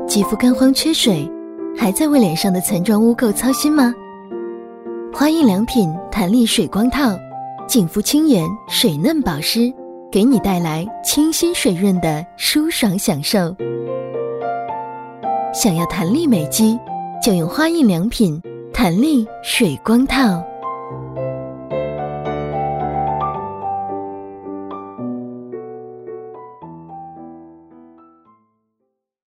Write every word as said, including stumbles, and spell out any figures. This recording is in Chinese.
肌肤干黄缺水，还在为脸上的层状污垢操心吗？花印良品弹力水光套，净肤清颜，水嫩保湿，给你带来清新水润的舒爽享受。想要弹力美肌，就用花印良品弹力水光套。